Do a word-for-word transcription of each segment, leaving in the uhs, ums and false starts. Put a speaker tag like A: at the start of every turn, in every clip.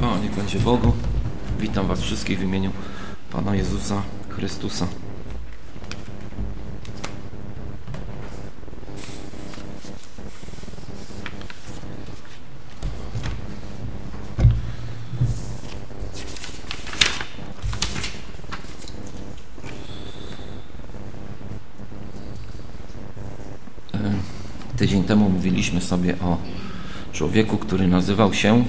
A: Chwała niech będzie Bogu. Witam Was wszystkich w imieniu Pana Jezusa Chrystusa. Tydzień temu mówiliśmy sobie o człowieku, który nazywał się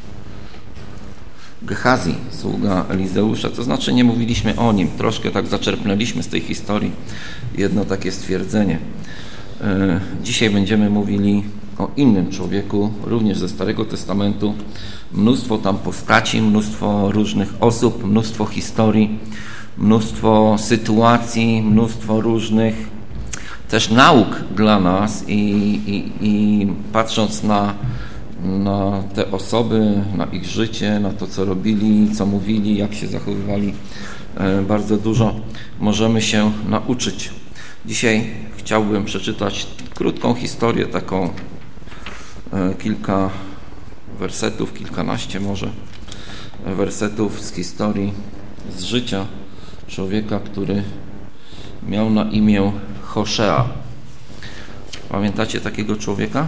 A: Gehazi, sługa Elizeusza. To znaczy nie mówiliśmy o nim. Troszkę tak zaczerpnęliśmy z tej historii jedno takie stwierdzenie. Dzisiaj będziemy mówili o innym człowieku, również ze Starego Testamentu. Mnóstwo tam postaci, mnóstwo różnych osób, mnóstwo historii, mnóstwo sytuacji, mnóstwo różnych też nauk dla nas i, i, i patrząc na, na te osoby, na ich życie, na to, co robili, co mówili, jak się zachowywali, bardzo dużo możemy się nauczyć. Dzisiaj chciałbym przeczytać krótką historię, taką kilka wersetów, kilkanaście może wersetów z historii, z życia człowieka, który miał na imię Hoszea. Pamiętacie takiego człowieka?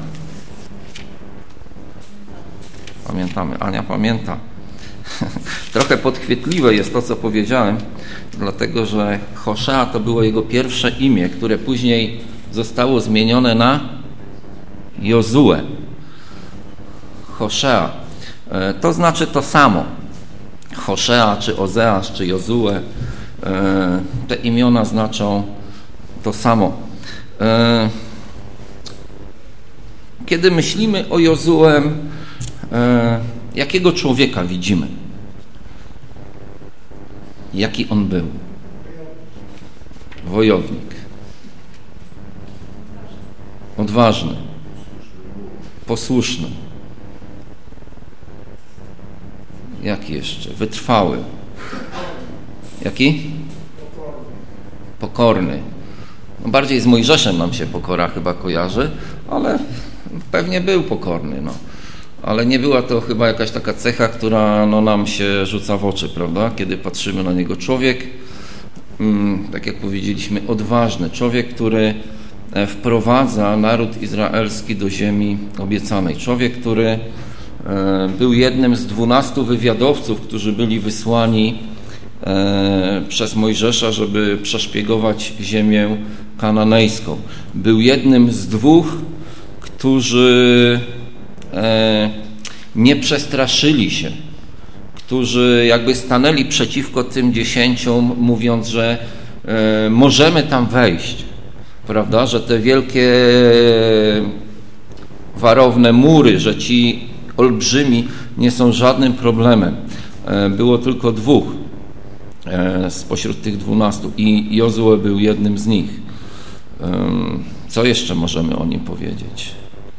A: Pamiętamy. Ania pamięta. Trochę podchwytliwe jest to, co powiedziałem, dlatego że Hoszea to było jego pierwsze imię, które później zostało zmienione na Jozue. Hoszea. To znaczy to samo. Hoszea, czy Ozeasz, czy Jozue. Te imiona znaczą to samo. Kiedy myślimy o Jozuem, jakiego człowieka widzimy? Jaki on był? Wojownik. Odważny. Posłuszny. Jaki jeszcze? Wytrwały. Jaki? Pokorny. No bardziej z Mojżeszem nam się pokora chyba kojarzy, ale pewnie był pokorny. No. Ale nie była to chyba jakaś taka cecha, która no, nam się rzuca w oczy, prawda? Kiedy patrzymy na niego. Człowiek, mm, tak jak powiedzieliśmy, odważny. Człowiek, który wprowadza naród izraelski do ziemi obiecanej. Człowiek, który e, był jednym z dwunastu wywiadowców, którzy byli wysłani e, przez Mojżesza, żeby przeszpiegować ziemię kananejską. Był jednym z dwóch, którzy e, nie przestraszyli się, którzy jakby stanęli przeciwko tym dziesięciom, mówiąc, że e, możemy tam wejść, prawda, że te wielkie warowne mury, że ci olbrzymi nie są żadnym problemem. E, było tylko dwóch e, spośród tych dwunastu i Jozue był jednym z nich. E, co jeszcze możemy o nim powiedzieć?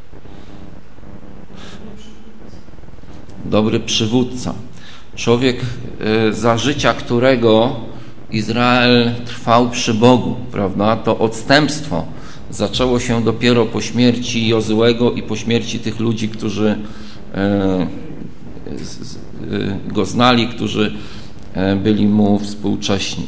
A: Dobry przywódca. Człowiek, za życia którego Izrael trwał przy Bogu, prawda? To odstępstwo zaczęło się dopiero po śmierci Jozuego i po śmierci tych ludzi, którzy go znali, którzy byli mu współcześni.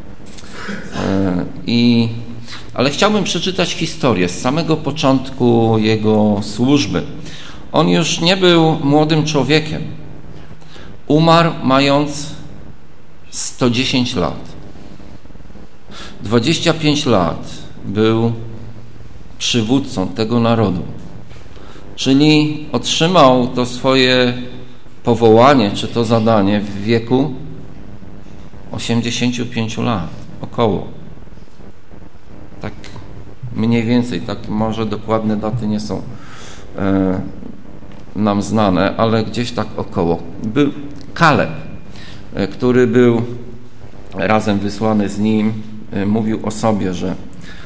A: I, ale chciałbym przeczytać historię z samego początku jego służby. On już nie był młodym człowiekiem. Umarł mając sto dziesięć lat. dwadzieścia pięć lat był przywódcą tego narodu. Czyli otrzymał to swoje powołanie, czy to zadanie w wieku osiemdziesięciu pięciu lat. Około. Tak mniej więcej. Tak może dokładne daty nie są e, nam znane, ale gdzieś tak około. Był Kaleb, który był razem wysłany z nim, mówił o sobie, że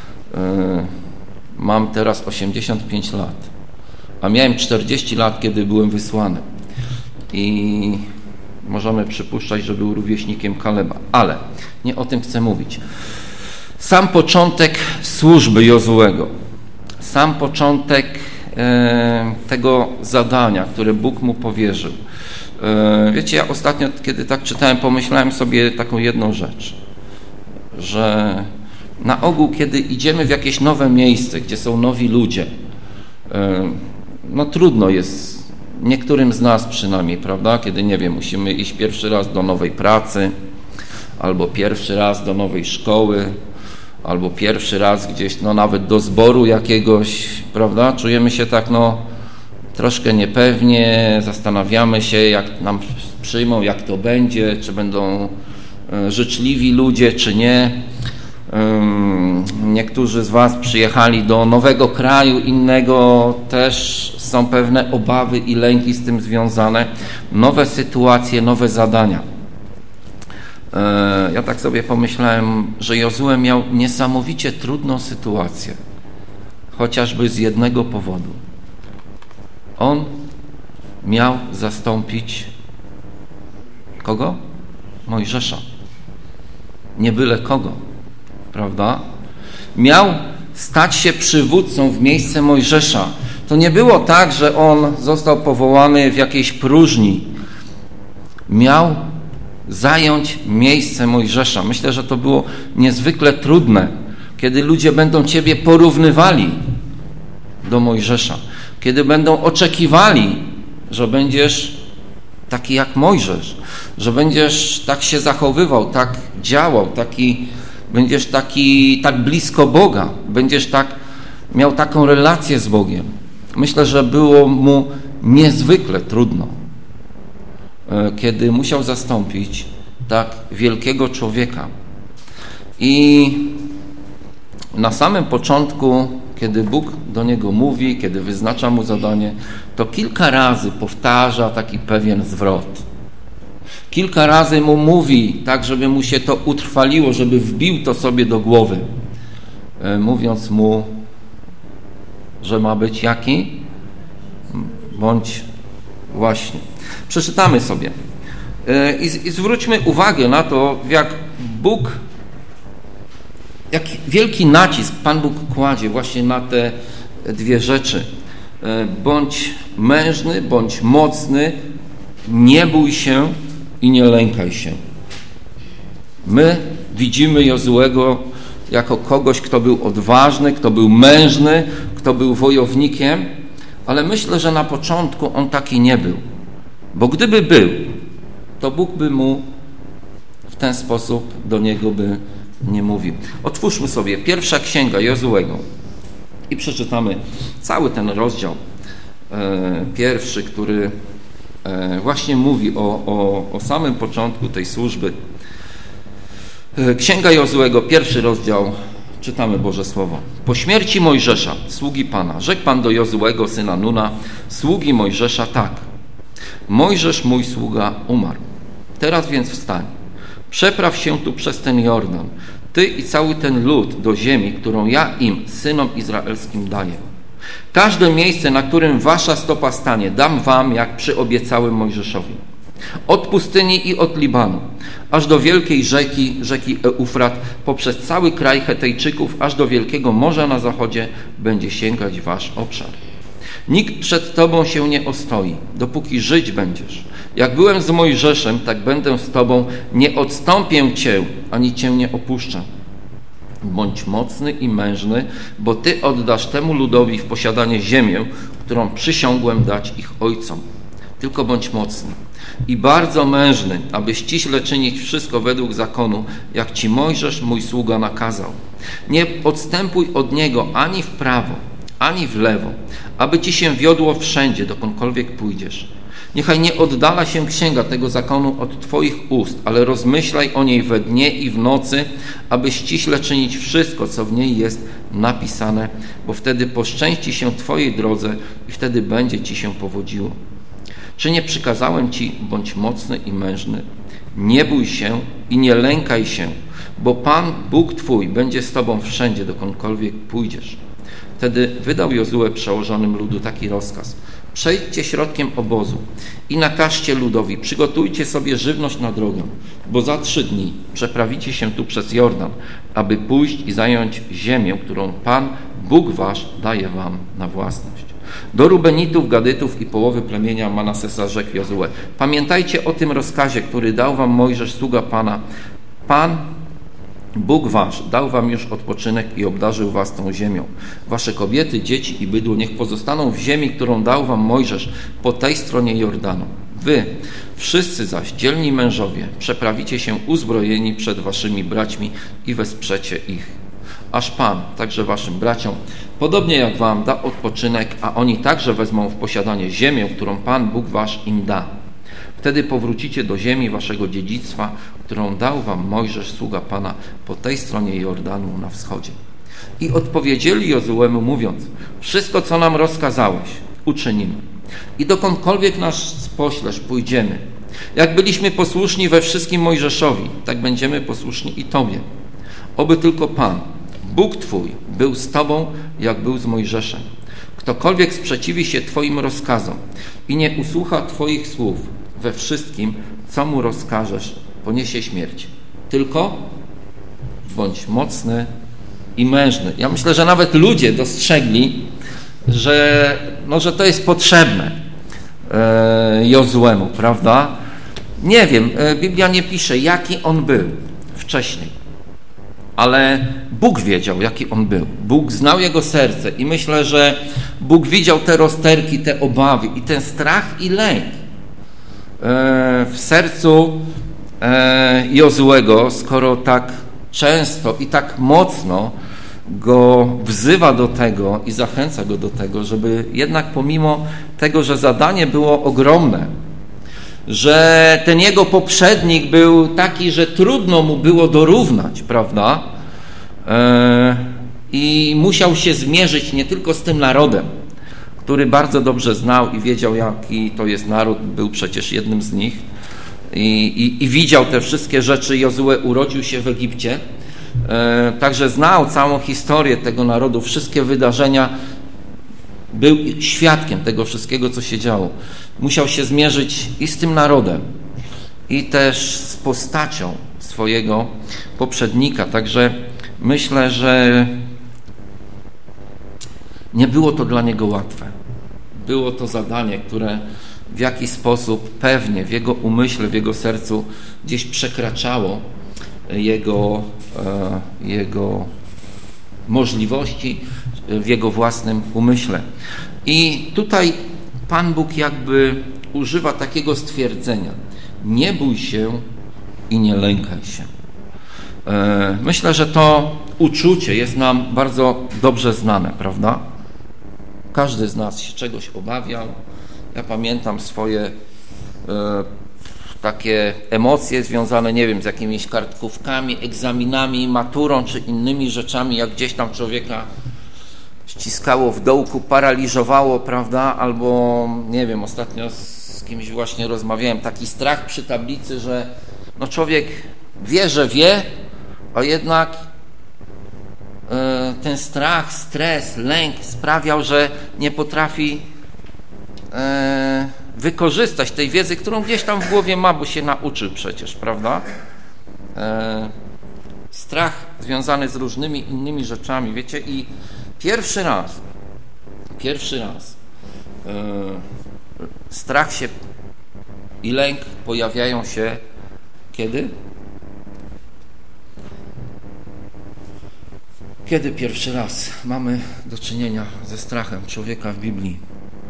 A: mam teraz osiemdziesiąt pięć lat, a miałem czterdzieści lat, kiedy byłem wysłany. I możemy przypuszczać, że był rówieśnikiem Kaleba, ale nie o tym chcę mówić. Sam początek służby Jozuego, sam początek tego zadania, które Bóg mu powierzył. Wiecie, ja ostatnio, kiedy tak czytałem, pomyślałem sobie taką jedną rzecz, że na ogół, kiedy idziemy w jakieś nowe miejsce, gdzie są nowi ludzie, no trudno jest, niektórym z nas przynajmniej, prawda, kiedy, nie wiem, musimy iść pierwszy raz do nowej pracy, albo pierwszy raz do nowej szkoły, albo pierwszy raz gdzieś, no nawet do zboru jakiegoś, prawda, czujemy się tak, no troszkę niepewnie, zastanawiamy się, jak nam przyjmą, jak to będzie, czy będą życzliwi ludzie, czy nie. Niektórzy z was przyjechali do nowego kraju, innego, też są pewne obawy i lęki z tym związane. Nowe sytuacje, nowe zadania. Ja tak sobie pomyślałem, że Jozue miał niesamowicie trudną sytuację, chociażby z jednego powodu. On miał zastąpić kogo? Mojżesza. Nie byle kogo, prawda? Miał stać się przywódcą w miejsce Mojżesza. To nie było tak, że on został powołany w jakiejś próżni. Miał zająć miejsce Mojżesza. Myślę, że to było niezwykle trudne, kiedy ludzie będą ciebie porównywali do Mojżesza, kiedy będą oczekiwali, że będziesz taki jak Mojżesz, że będziesz tak się zachowywał, tak działał, taki, będziesz taki tak blisko Boga, będziesz tak miał taką relację z Bogiem. Myślę, że było mu niezwykle trudno, kiedy musiał zastąpić tak wielkiego człowieka. I na samym początku, kiedy Bóg do niego mówi, kiedy wyznacza mu zadanie, to kilka razy powtarza taki pewien zwrot. Kilka razy mu mówi, tak żeby mu się to utrwaliło, żeby wbił to sobie do głowy, mówiąc mu, że ma być jaki? Bądź właśnie. Przeczytamy sobie i, i zwróćmy uwagę na to, jak Bóg, jak wielki nacisk Pan Bóg kładzie właśnie na te dwie rzeczy. Bądź mężny, bądź mocny, nie bój się i nie lękaj się. My widzimy Jozuego jako kogoś, kto był odważny, kto był mężny, kto był wojownikiem, ale myślę, że na początku on taki nie był. Bo gdyby był, to Bóg by mu w ten sposób do niego by nie mówił. Otwórzmy sobie pierwsza księga Jozuego i przeczytamy cały ten rozdział e, pierwszy, który e, właśnie mówi o, o, o samym początku tej służby. E, księga Jozuego, pierwszy rozdział, czytamy Boże Słowo. Po śmierci Mojżesza, sługi Pana, rzekł Pan do Jozuego, syna Nuna, sługi Mojżesza, tak. Mojżesz, mój sługa, umarł. Teraz więc wstań. Przepraw się tu przez ten Jordan, ty i cały ten lud do ziemi, którą ja im, synom izraelskim, daję. Każde miejsce, na którym wasza stopa stanie, dam wam, jak przyobiecałem Mojżeszowi. Od pustyni i od Libanu, aż do wielkiej rzeki, rzeki Eufrat, poprzez cały kraj Hetejczyków, aż do wielkiego morza na zachodzie, będzie sięgać wasz obszar. Nikt przed tobą się nie ostoi, dopóki żyć będziesz. Jak byłem z Mojżeszem, tak będę z tobą, nie odstąpię cię, ani cię nie opuszczę. Bądź mocny i mężny, bo ty oddasz temu ludowi w posiadanie ziemię, którą przysiągłem dać ich ojcom. Tylko bądź mocny i bardzo mężny, aby ściśle czynić wszystko według zakonu, jak ci Mojżesz, mój sługa, nakazał. Nie odstępuj od niego ani w prawo, ani w lewo, aby ci się wiodło wszędzie, dokądkolwiek pójdziesz. Niechaj nie oddala się księga tego zakonu od twoich ust, ale rozmyślaj o niej we dnie i w nocy, aby ściśle czynić wszystko, co w niej jest napisane, bo wtedy poszczęści się twojej drodze i wtedy będzie ci się powodziło. Czy nie przykazałem ci, bądź mocny i mężny? Nie bój się i nie lękaj się, bo Pan, Bóg twój, będzie z tobą wszędzie, dokądkolwiek pójdziesz. Wtedy wydał Jozue przełożonym ludu taki rozkaz. Przejdźcie środkiem obozu i nakażcie ludowi, przygotujcie sobie żywność na drogę, bo za trzy dni przeprawicie się tu przez Jordan, aby pójść i zająć ziemię, którą Pan, Bóg wasz, daje wam na własność. Do Rubenitów, Gadytów i połowy plemienia Manasesa rzekł Jozue: pamiętajcie o tym rozkazie, który dał wam Mojżesz, sługa Pana. Pan, Bóg wasz, dał wam już odpoczynek i obdarzył was tą ziemią. Wasze kobiety, dzieci i bydło niech pozostaną w ziemi, którą dał wam Mojżesz po tej stronie Jordanu. Wy, wszyscy zaś, dzielni mężowie, przeprawicie się uzbrojeni przed waszymi braćmi i wesprzecie ich. Aż Pan, także waszym braciom, podobnie jak wam, da odpoczynek, a oni także wezmą w posiadanie ziemię, którą Pan, Bóg wasz, im da. Wtedy powrócicie do ziemi waszego dziedzictwa, którą dał wam Mojżesz, sługa Pana, po tej stronie Jordanu na wschodzie. I odpowiedzieli Jozuemu, mówiąc: wszystko, co nam rozkazałeś, uczynimy. I dokądkolwiek nas poślesz, pójdziemy. Jak byliśmy posłuszni we wszystkim Mojżeszowi, tak będziemy posłuszni i Tobie. Oby tylko Pan, Bóg Twój, był z Tobą, jak był z Mojżeszem. Ktokolwiek sprzeciwi się Twoim rozkazom i nie usłucha Twoich słów we wszystkim, co mu rozkażesz, poniesie śmierć. Tylko bądź mocny i mężny. Ja myślę, że nawet ludzie dostrzegli, że, no, że to jest potrzebne e, Jozuemu, prawda? Nie wiem, e, Biblia nie pisze, jaki on był wcześniej, ale Bóg wiedział, jaki on był. Bóg znał jego serce i myślę, że Bóg widział te rozterki, te obawy i ten strach i lęk e, w sercu e, Jozuego, skoro tak często i tak mocno go wzywa do tego i zachęca go do tego, żeby jednak pomimo tego, że zadanie było ogromne, że ten jego poprzednik był taki, że trudno mu było dorównać, prawda? E, I musiał się zmierzyć nie tylko z tym narodem, który bardzo dobrze znał i wiedział, jaki to jest naród, był przecież jednym z nich i, i, i widział te wszystkie rzeczy. Jozue urodził się w Egipcie, e, także znał całą historię tego narodu, wszystkie wydarzenia, był świadkiem tego wszystkiego, co się działo. Musiał się zmierzyć i z tym narodem, i też z postacią swojego poprzednika. Także myślę, że nie było to dla niego łatwe. Było to zadanie, które w jakiś sposób pewnie w jego umyśle, w jego sercu gdzieś przekraczało jego, jego możliwości, w jego własnym umyśle. I tutaj Pan Bóg jakby używa takiego stwierdzenia: nie bój się i nie lękaj się. Myślę, że to uczucie jest nam bardzo dobrze znane, prawda? Każdy z nas się czegoś obawiał. Ja pamiętam swoje e, takie emocje związane, nie wiem, z jakimiś kartkówkami, egzaminami, maturą czy innymi rzeczami, jak gdzieś tam człowieka ściskało w dołku, paraliżowało, prawda? Albo, nie wiem, ostatnio z kimś właśnie rozmawiałem, taki strach przy tablicy, że no człowiek wie, że wie, a jednak e, ten strach, stres, lęk sprawiał, że nie potrafi e, wykorzystać tej wiedzy, którą gdzieś tam w głowie ma, bo się nauczył przecież, prawda? E, strach związany z różnymi innymi rzeczami, wiecie, i pierwszy raz, pierwszy raz e, strach się i lęk pojawiają się kiedy? Kiedy pierwszy raz mamy do czynienia ze strachem człowieka w Biblii?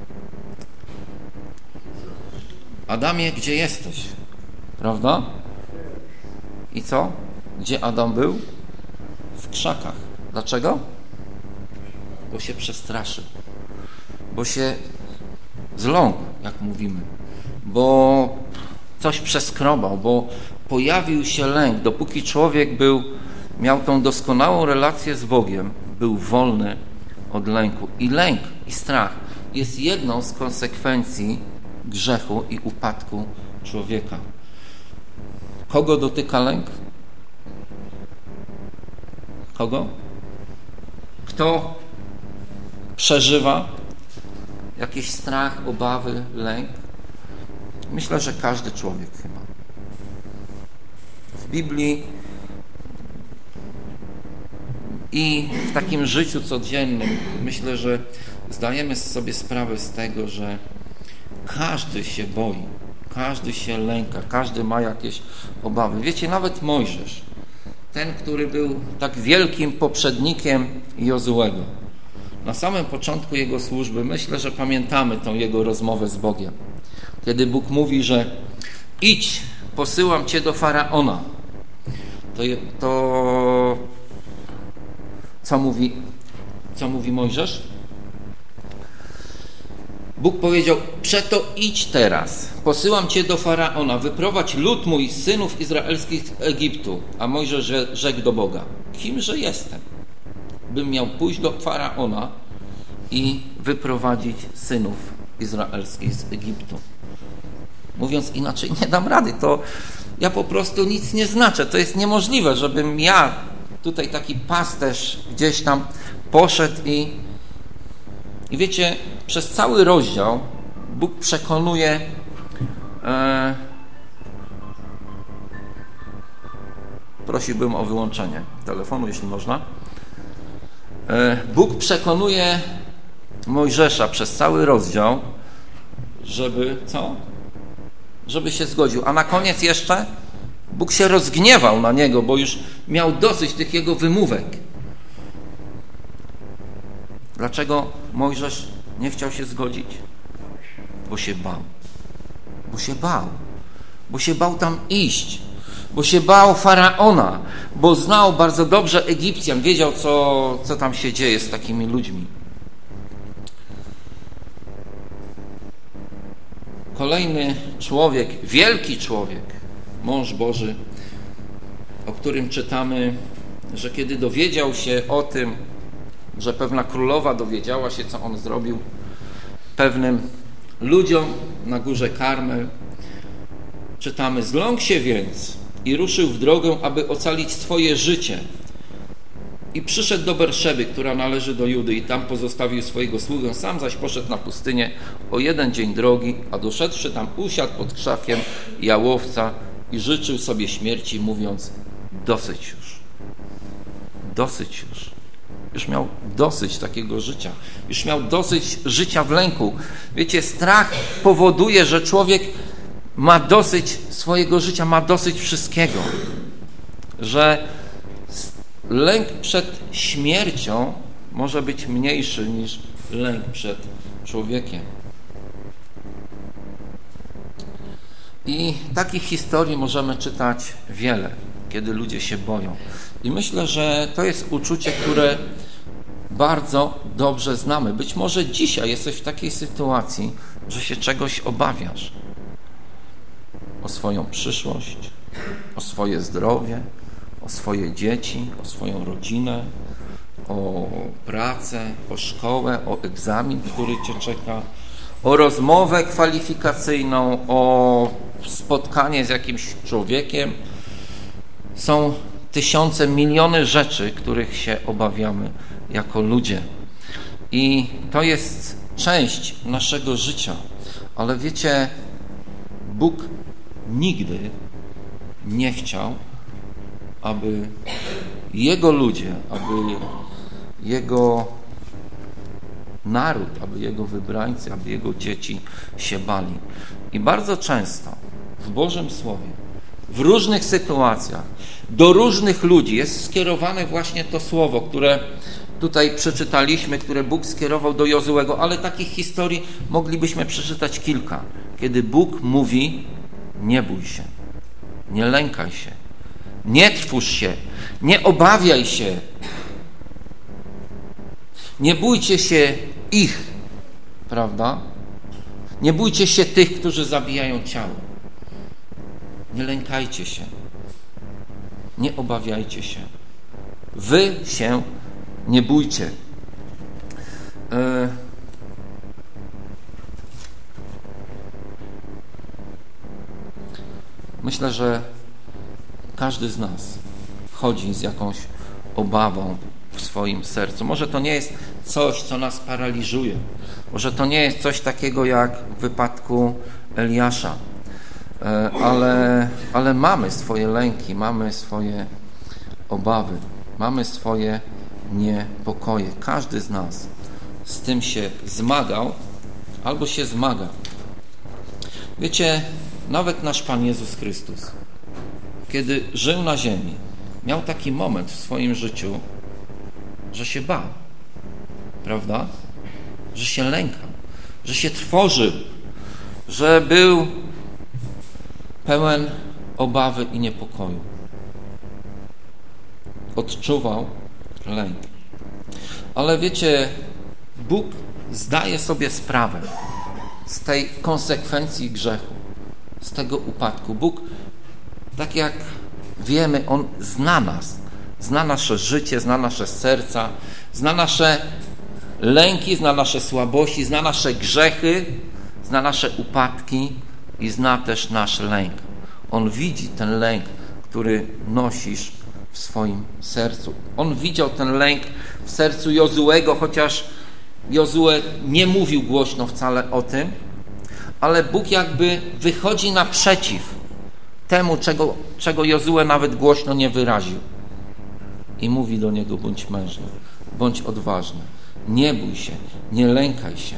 A: Adamie, gdzie jesteś? Prawda? I co? Gdzie Adam był? W krzakach. Dlaczego? Bo się przestraszył. Bo się zląkł, jak mówimy. Bo coś przeskrobał, bo pojawił się lęk. Dopóki człowiek był, miał tą doskonałą relację z Bogiem, był wolny od lęku. I lęk, i strach jest jedną z konsekwencji grzechu i upadku człowieka. Kogo dotyka lęk? Kogo? Kto przeżywa jakiś strach, obawy, lęk? Myślę, że każdy człowiek chyba. W Biblii i w takim życiu codziennym myślę, że zdajemy sobie sprawę z tego, że każdy się boi, każdy się lęka, każdy ma jakieś obawy. Wiecie, nawet Mojżesz, ten, który był tak wielkim poprzednikiem Jozuego, na samym początku jego służby, myślę, że pamiętamy tą jego rozmowę z Bogiem, kiedy Bóg mówi, że idź, posyłam cię do Faraona. To, to co mówi, co mówi Mojżesz? Bóg powiedział, przeto idź teraz, posyłam cię do Faraona, wyprowadź lud mój z synów izraelskich z Egiptu. A Mojżesz rzekł do Boga, kimże jestem, bym miał pójść do Faraona i wyprowadzić synów izraelskich z Egiptu. Mówiąc inaczej, nie dam rady, to ja po prostu nic nie znaczę. To jest niemożliwe, żebym ja, tutaj taki pasterz, gdzieś tam poszedł i i wiecie, przez cały rozdział Bóg przekonuje e, prosiłbym o wyłączenie telefonu, jeśli można. E, Bóg przekonuje Mojżesza przez cały rozdział, żeby co? Żeby się zgodził. A na koniec jeszcze Bóg się rozgniewał na niego, bo już miał dosyć tych jego wymówek. Dlaczego Mojżesz nie chciał się zgodzić? Bo się bał. Bo się bał. Bo się bał tam iść. Bo się bał Faraona. Bo znał bardzo dobrze Egipcjan. Wiedział, co, co tam się dzieje z takimi ludźmi. Kolejny człowiek, wielki człowiek, mąż Boży, o którym czytamy, że kiedy dowiedział się o tym, że pewna królowa dowiedziała się, co on zrobił pewnym ludziom na górze Karmel, czytamy, zląkł się więc i ruszył w drogę, aby ocalić swoje życie. I przyszedł do Berszeby, która należy do Judy, i tam pozostawił swojego sługę, sam zaś poszedł na pustynię o jeden dzień drogi, a doszedłszy tam usiadł pod krzakiem jałowca i życzył sobie śmierci, mówiąc, dosyć już, dosyć już. Już miał dosyć takiego życia. Już miał dosyć życia w lęku. Wiecie, strach powoduje, że człowiek ma dosyć swojego życia, ma dosyć wszystkiego. Że lęk przed śmiercią może być mniejszy niż lęk przed człowiekiem. I takich historii możemy czytać wiele, kiedy ludzie się boją. I myślę, że to jest uczucie, które bardzo dobrze znamy. Być może dzisiaj jesteś w takiej sytuacji, że się czegoś obawiasz. O swoją przyszłość, o swoje zdrowie, o swoje dzieci, o swoją rodzinę, o pracę, o szkołę, o egzamin, który cię czeka, o rozmowę kwalifikacyjną, o spotkanie z jakimś człowiekiem. Są tysiące, miliony rzeczy, których się obawiamy jako ludzie. I to jest część naszego życia. Ale wiecie, Bóg nigdy nie chciał, aby Jego ludzie, aby Jego naród, aby Jego wybrańcy, aby Jego dzieci się bali. I bardzo często w Bożym Słowie, w różnych sytuacjach, do różnych ludzi jest skierowane właśnie to słowo, które tutaj przeczytaliśmy, które Bóg skierował do Jozuego, ale takich historii moglibyśmy przeczytać kilka. Kiedy Bóg mówi, nie bój się, nie lękaj się, nie trwóż się, nie obawiaj się, nie bójcie się ich, prawda? Nie bójcie się tych, którzy zabijają ciało. Nie lękajcie się. Nie obawiajcie się. Wy się nie bójcie. Myślę, że każdy z nas chodzi z jakąś obawą w swoim sercu. Może to nie jest coś, co nas paraliżuje. Może to nie jest coś takiego jak w wypadku Eliasza. Ale, ale mamy swoje lęki, mamy swoje obawy, mamy swoje niepokoje. Każdy z nas z tym się zmagał, albo się zmaga. Wiecie, nawet nasz Pan Jezus Chrystus, kiedy żył na ziemi, miał taki moment w swoim życiu, że się bał, prawda? Że się lękał, że się trwożył, że był pełen obawy i niepokoju. Odczuwał lęk. Ale wiecie, Bóg zdaje sobie sprawę z tej konsekwencji grzechu, z tego upadku. Bóg, tak jak wiemy, On zna nas, zna nasze życie, zna nasze serca, zna nasze lęki, zna nasze słabości, zna nasze grzechy, zna nasze upadki i zna też nasz lęk. On widzi ten lęk, który nosisz w swoim sercu. On widział ten lęk w sercu Jozuego, chociaż Jozue nie mówił głośno wcale o tym, ale Bóg jakby wychodzi naprzeciw temu, czego, czego Jozue nawet głośno nie wyraził. I mówi do niego: bądź mężny, bądź odważny, nie bój się, nie lękaj się.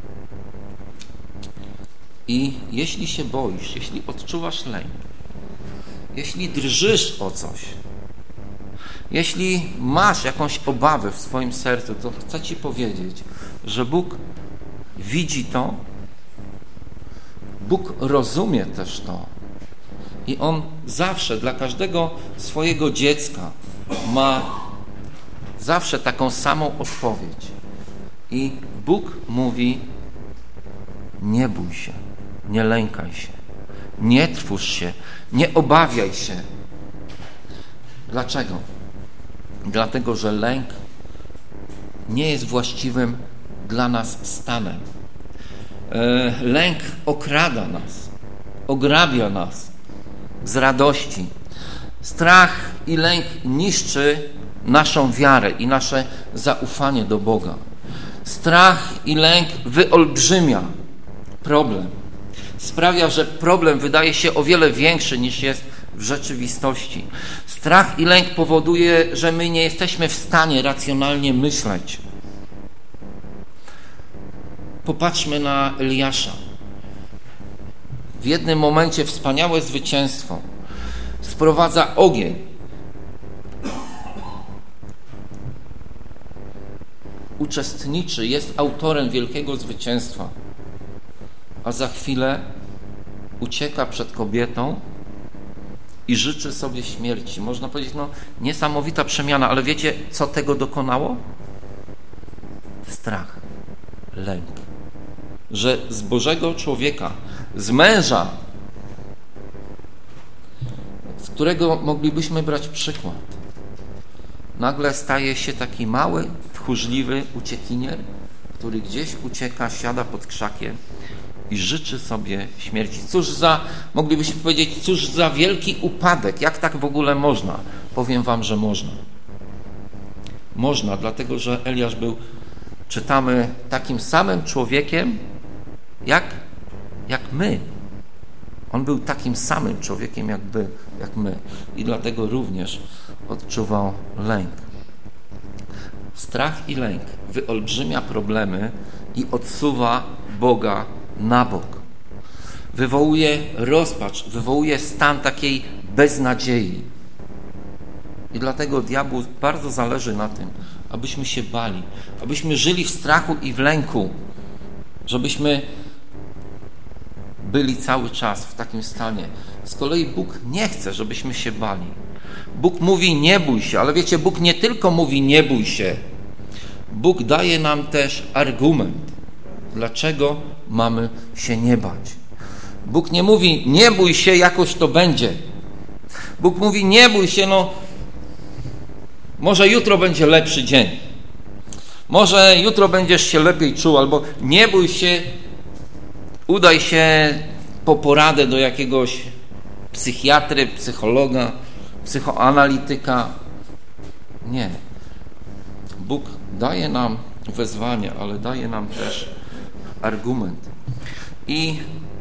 A: I jeśli się boisz, jeśli odczuwasz lęk, jeśli drżysz o coś, jeśli masz jakąś obawę w swoim sercu, to chcę Ci powiedzieć, że Bóg widzi to, Bóg rozumie też to i On zawsze dla każdego swojego dziecka ma zawsze taką samą odpowiedź. I Bóg mówi: nie bój się, nie lękaj się, nie trwóż się, nie obawiaj się. Dlaczego? Dlatego, że lęk nie jest właściwym dla nas stanem. Lęk okrada nas, ograbia nas z radości. Strach i lęk niszczy naszą wiarę i nasze zaufanie do Boga. Strach i lęk wyolbrzymia problem. Sprawia, że problem wydaje się o wiele większy niż jest w rzeczywistości. Strach i lęk powoduje, że my nie jesteśmy w stanie racjonalnie myśleć. Popatrzmy na Eliasza. W jednym momencie wspaniałe zwycięstwo. Sprowadza ogień. Uczestniczy, jest autorem wielkiego zwycięstwa. A za chwilę ucieka przed kobietą i życzy sobie śmierci. Można powiedzieć, no niesamowita przemiana, ale wiecie, co tego dokonało? Strach, lęk. Że z Bożego człowieka, z męża, z którego moglibyśmy brać przykład, nagle staje się taki mały, tchórzliwy uciekinier, który gdzieś ucieka, siada pod krzakiem i życzy sobie śmierci. Cóż za, moglibyśmy powiedzieć, cóż za wielki upadek. Jak tak w ogóle można? Powiem wam, że można. Można, dlatego że Eliasz był, czytamy, takim samym człowiekiem, jak, jak my. On był takim samym człowiekiem, jakby, jak my. I dlatego również odczuwał lęk. Strach i lęk wyolbrzymia problemy i odsuwa Boga na bok. Wywołuje rozpacz, wywołuje stan takiej beznadziei. I dlatego diabłu bardzo zależy na tym, abyśmy się bali, abyśmy żyli w strachu i w lęku, żebyśmy byli cały czas w takim stanie. Z kolei Bóg nie chce, żebyśmy się bali. Bóg mówi: nie bój się, ale wiecie, Bóg nie tylko mówi: nie bój się. Bóg daje nam też argument, dlaczego mamy się nie bać. Bóg nie mówi: nie bój się, jakoś to będzie. Bóg mówi: nie bój się, no może jutro będzie lepszy dzień. Może jutro będziesz się lepiej czuł, albo nie bój się, udaj się po poradę do jakiegoś psychiatry, psychologa, psychoanalityka. Nie. Bóg daje nam wezwanie, ale daje nam też argument. I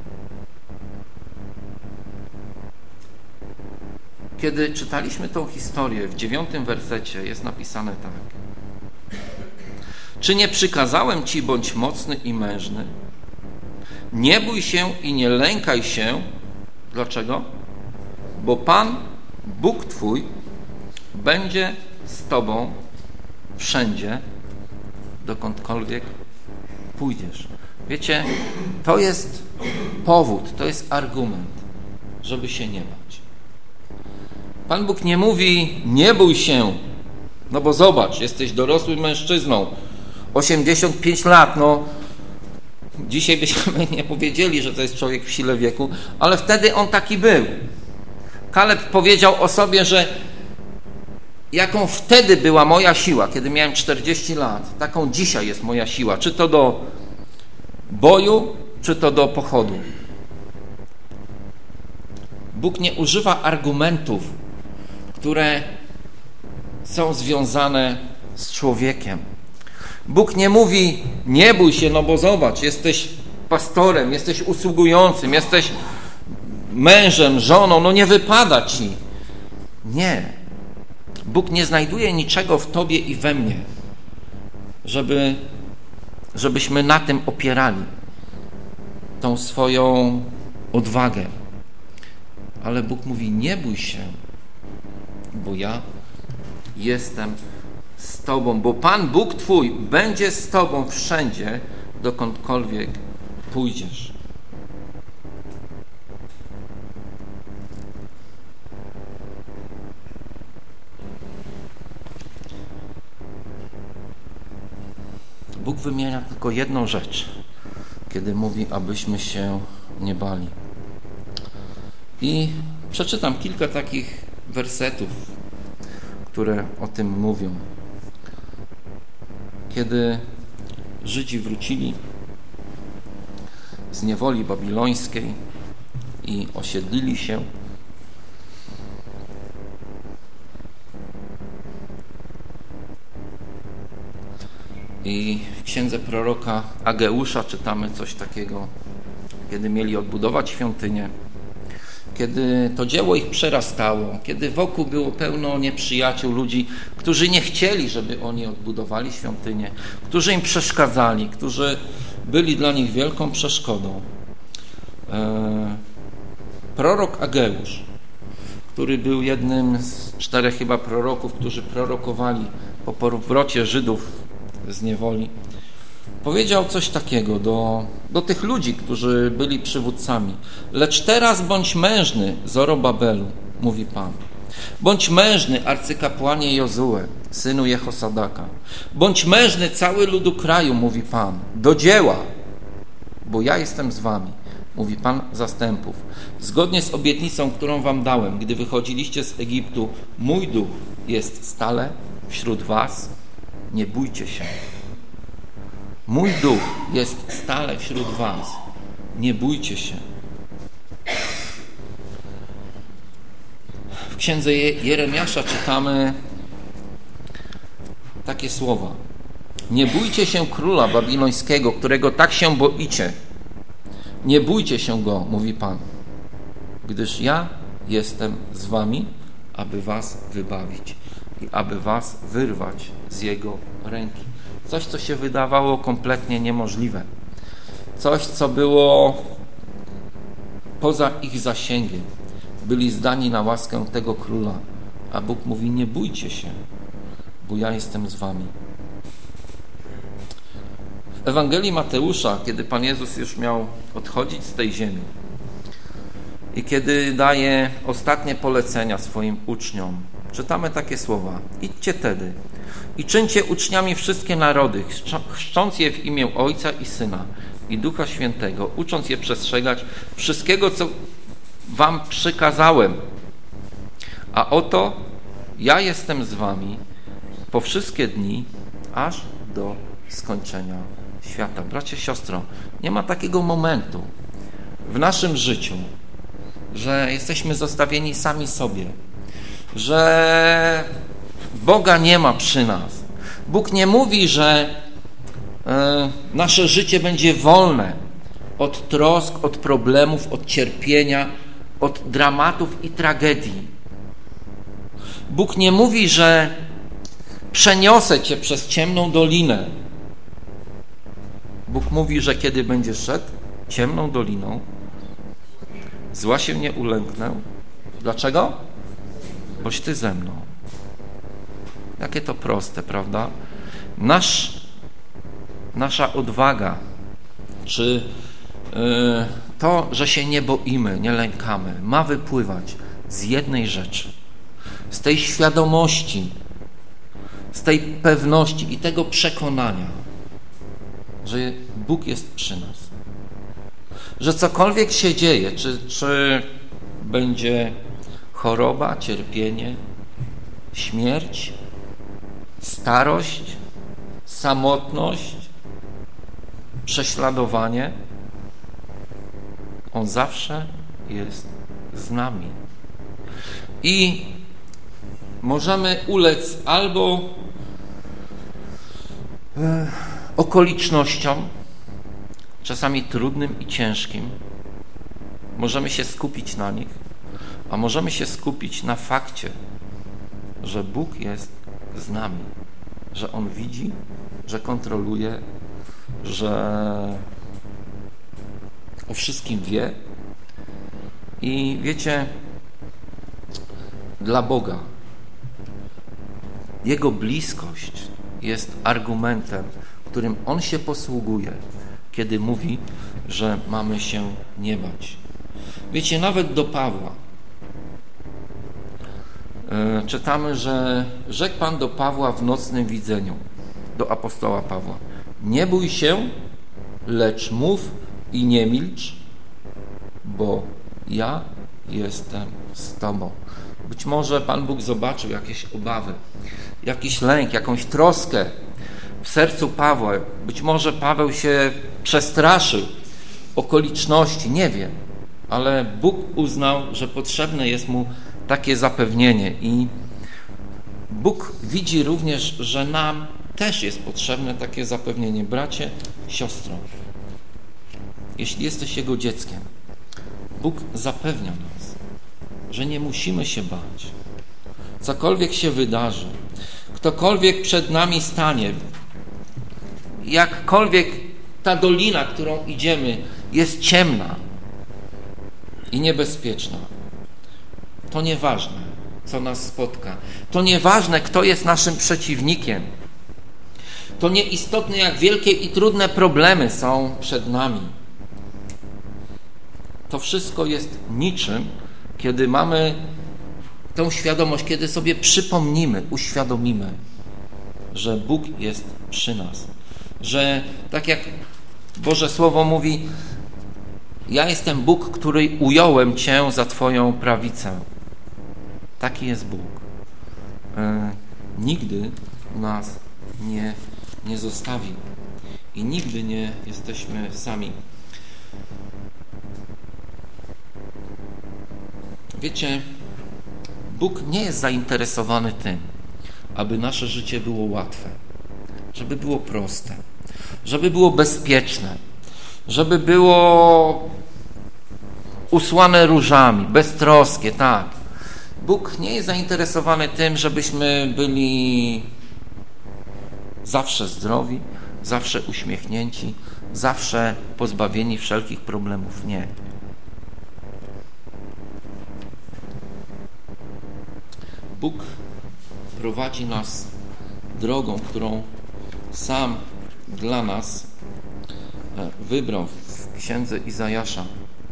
A: kiedy czytaliśmy tą historię, w dziewiątym wersecie jest napisane tak: Czy nie przykazałem ci, bądź mocny i mężny? Nie bój się i nie lękaj się. Dlaczego? Bo Pan, Bóg twój, będzie z tobą wszędzie, dokądkolwiek pójdziesz. Wiecie, to jest powód, to jest argument, żeby się nie bać. Pan Bóg nie mówi, nie bój się, no bo zobacz, jesteś dorosłym mężczyzną, osiemdziesiąt pięć lat, no dzisiaj byśmy nie powiedzieli, że to jest człowiek w sile wieku, ale wtedy on taki był. Kaleb powiedział o sobie, że jaką wtedy była moja siła, kiedy miałem czterdzieści lat, taką dzisiaj jest moja siła, czy to do boju, czy to do pochodu. Bóg nie używa argumentów, które są związane z człowiekiem. Bóg nie mówi, nie bój się, no bo zobacz, jesteś pastorem, jesteś usługującym, jesteś mężem, żoną, no nie wypada ci. Nie. Bóg nie znajduje niczego w tobie i we mnie, żeby, żebyśmy na tym opierali tą swoją odwagę. Ale Bóg mówi, nie bój się, bo ja jestem z tobą, bo Pan Bóg twój będzie z tobą wszędzie, dokądkolwiek pójdziesz. Bóg wymienia tylko jedną rzecz, kiedy mówi, abyśmy się nie bali. I przeczytam kilka takich wersetów, które o tym mówią. Kiedy Żydzi wrócili z niewoli babilońskiej i osiedlili się, i w księdze proroka Ageusza czytamy coś takiego, kiedy mieli odbudować świątynię, kiedy to dzieło ich przerastało, kiedy wokół było pełno nieprzyjaciół, ludzi, którzy nie chcieli, żeby oni odbudowali świątynię, którzy im przeszkadzali, którzy byli dla nich wielką przeszkodą. E, prorok Ageusz, który był jednym z czterech chyba proroków, którzy prorokowali po powrocie Żydów z niewoli, powiedział coś takiego do, do tych ludzi, którzy byli przywódcami. Lecz teraz bądź mężny, Zorobabelu, mówi Pan. Bądź mężny, arcykapłanie Jozue, synu Jehosadaka. Bądź mężny, cały ludu kraju, mówi Pan. Do dzieła, bo ja jestem z wami, mówi Pan zastępów. Zgodnie z obietnicą, którą wam dałem, gdy wychodziliście z Egiptu, mój duch jest stale wśród was. Nie bójcie się. Mój duch jest stale wśród was. Nie bójcie się. W księdze Jeremiasza czytamy takie słowa. Nie bójcie się króla babilońskiego, którego tak się boicie. Nie bójcie się go, mówi Pan, gdyż ja jestem z wami, aby was wybawić i aby was wyrwać z jego ręki. Coś, co się wydawało kompletnie niemożliwe. Coś, co było poza ich zasięgiem. Byli zdani na łaskę tego króla. A Bóg mówi, nie bójcie się, bo ja jestem z wami. W Ewangelii Mateusza, kiedy Pan Jezus już miał odchodzić z tej ziemi i kiedy daje ostatnie polecenia swoim uczniom, czytamy takie słowa. Idźcie tedy i czyńcie uczniami wszystkie narody, chrzcząc je w imię Ojca i Syna i Ducha Świętego, ucząc je przestrzegać wszystkiego, co wam przykazałem. A oto ja jestem z wami po wszystkie dni, aż do skończenia świata. Bracie, siostro, nie ma takiego momentu w naszym życiu, że jesteśmy zostawieni sami sobie, że Boga nie ma przy nas. Bóg nie mówi, że e, nasze życie będzie wolne od trosk, od problemów, od cierpienia, od dramatów i tragedii. Bóg nie mówi, że przeniosę cię przez ciemną dolinę Bóg mówi, że kiedy będziesz szedł ciemną doliną, zła się nie ulęknę. Dlaczego? Boś Ty ze mną. Jakie to proste, prawda? Nasz, nasza odwaga, czy yy, to, że się nie boimy, nie lękamy, ma wypływać z jednej rzeczy. Z tej świadomości, z tej pewności i tego przekonania, że Bóg jest przy nas. Że cokolwiek się dzieje, czy, czy będzie choroba, cierpienie, śmierć, starość, samotność, prześladowanie, On zawsze jest z nami. I możemy ulec albo e, okolicznościom, czasami trudnym i ciężkim. Możemy się skupić na nich, a możemy się skupić na fakcie, że Bóg jest z nami, że On widzi, że kontroluje, że o wszystkim wie. I wiecie, dla Boga Jego bliskość jest argumentem, którym On się posługuje, kiedy mówi, że mamy się nie bać. Wiecie, nawet do Pawła yy, czytamy, że rzekł Pan do Pawła w nocnym widzeniu, do apostoła Pawła: nie bój się, lecz mów i nie milcz, bo ja jestem z Tobą. Być może Pan Bóg zobaczył jakieś obawy, jakiś lęk, jakąś troskę w sercu Pawła. Być może Paweł się przestraszył okoliczności, nie wiem, ale Bóg uznał, że potrzebne jest mu takie zapewnienie i Bóg widzi również, że nam też jest potrzebne takie zapewnienie. Bracie, siostro, jeśli jesteś Jego dzieckiem, Bóg zapewnia nas, że nie musimy się bać. Cokolwiek się wydarzy, ktokolwiek przed nami stanie, jakkolwiek ta dolina, którą idziemy, jest ciemna i niebezpieczna, to nieważne, co nas spotka. To nieważne, kto jest naszym przeciwnikiem. To nieistotne, jak wielkie i trudne problemy są przed nami. To wszystko jest niczym, kiedy mamy tą świadomość, kiedy sobie przypomnimy, uświadomimy, że Bóg jest przy nas. Że tak jak Boże Słowo mówi: ja jestem Bóg, który ująłem Cię za Twoją prawicę. Taki jest Bóg. E, nigdy nas nie, nie zostawił i nigdy nie jesteśmy sami. Wiecie, Bóg nie jest zainteresowany tym, aby nasze życie było łatwe, żeby było proste, żeby było bezpieczne, żeby było usłane różami, beztroskie, tak. Bóg nie jest zainteresowany tym, żebyśmy byli zawsze zdrowi, zawsze uśmiechnięci, zawsze pozbawieni wszelkich problemów. Nie. Bóg prowadzi nas drogą, którą sam dla nas wybrał w księdze Izajasza.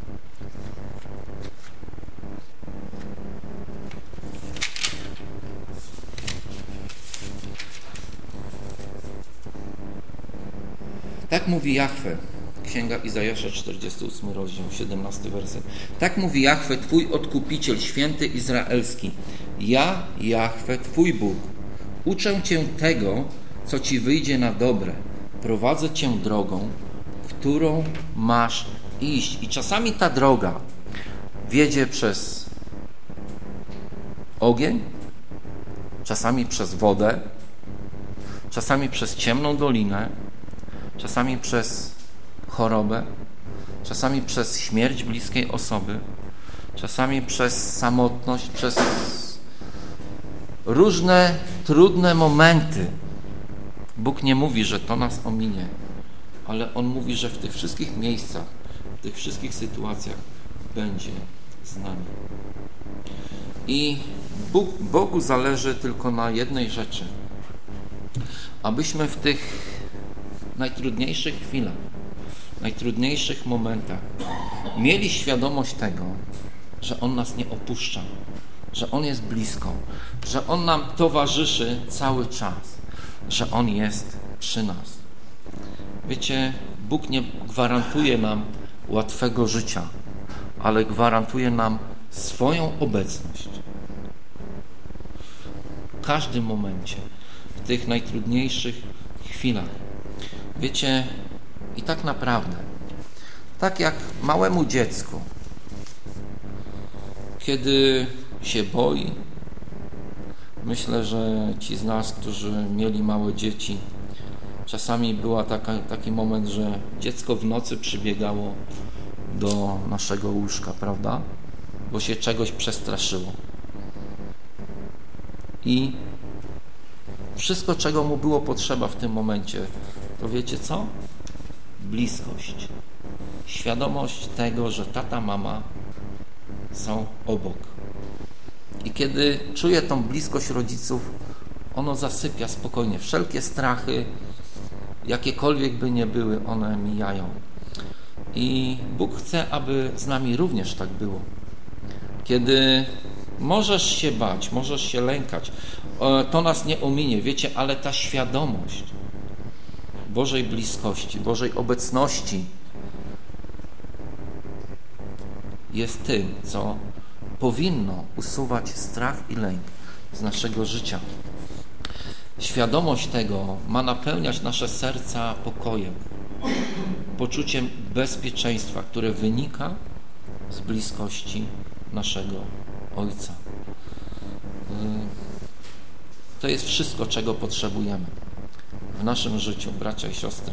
A: Tak mówi Jahwe, księga Izajasza, czterdziesty ósmy rozdział, siedemnasty werset. Tak mówi Jahwe, Twój Odkupiciel, święty Izraelski. Ja, Jahwe, Twój Bóg, uczę Cię tego, co Ci wyjdzie na dobre. Prowadzę Cię drogą, którą masz iść. I czasami ta droga wiedzie przez ogień, czasami przez wodę, czasami przez ciemną dolinę, czasami przez chorobę, czasami przez śmierć bliskiej osoby, czasami przez samotność, przez różne trudne momenty. Bóg nie mówi, że to nas ominie, ale On mówi, że w tych wszystkich miejscach, w tych wszystkich sytuacjach będzie z nami. I Bóg, Bogu zależy tylko na jednej rzeczy, abyśmy w tych najtrudniejszych chwilach, najtrudniejszych momentach mieli świadomość tego, że On nas nie opuszcza, że On jest blisko, że On nam towarzyszy cały czas, że On jest przy nas. Wiecie, Bóg nie gwarantuje nam łatwego życia, ale gwarantuje nam swoją obecność w każdym momencie, w tych najtrudniejszych chwilach. Wiecie, i tak naprawdę, tak jak małemu dziecku, kiedy się boi, myślę, że ci z nas, którzy mieli małe dzieci, czasami był taki moment, że dziecko w nocy przybiegało do naszego łóżka, prawda? Bo się czegoś przestraszyło. I wszystko, czego mu było potrzeba w tym momencie, to wiecie co? Bliskość. Świadomość tego, że tata, mama są obok. I kiedy czuje tą bliskość rodziców, ono zasypia spokojnie. Wszelkie strachy, jakiekolwiek by nie były, one mijają. I Bóg chce, aby z nami również tak było. Kiedy możesz się bać, możesz się lękać, to nas nie ominie, wiecie, ale ta świadomość Bożej bliskości, Bożej obecności jest tym, co powinno usuwać strach i lęk z naszego życia. Świadomość tego ma napełniać nasze serca pokojem, poczuciem bezpieczeństwa, które wynika z bliskości naszego Ojca. To jest wszystko, czego potrzebujemy w naszym życiu, bracia i siostry.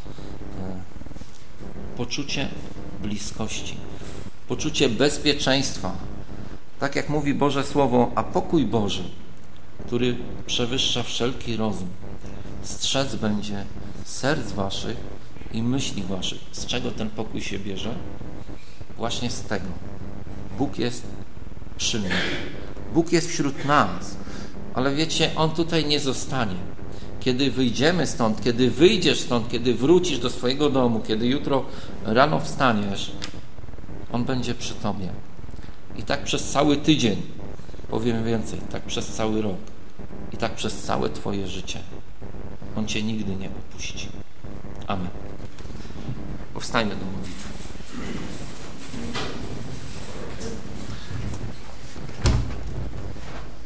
A: Poczucie bliskości, poczucie bezpieczeństwa. Tak jak mówi Boże Słowo, a pokój Boży, który przewyższa wszelki rozum, strzec będzie serc waszych i myśli waszych. Z czego ten pokój się bierze? Właśnie z tego. Bóg jest przy mnie. Bóg jest wśród nas. Ale wiecie, On tutaj nie zostanie. Kiedy wyjdziemy stąd, kiedy wyjdziesz stąd, kiedy wrócisz do swojego domu, kiedy jutro rano wstaniesz, On będzie przy tobie. I tak przez cały tydzień, powiem więcej, tak przez cały rok i tak przez całe twoje życie. On cię nigdy nie opuści. Amen. Powstajmy do modlitwy.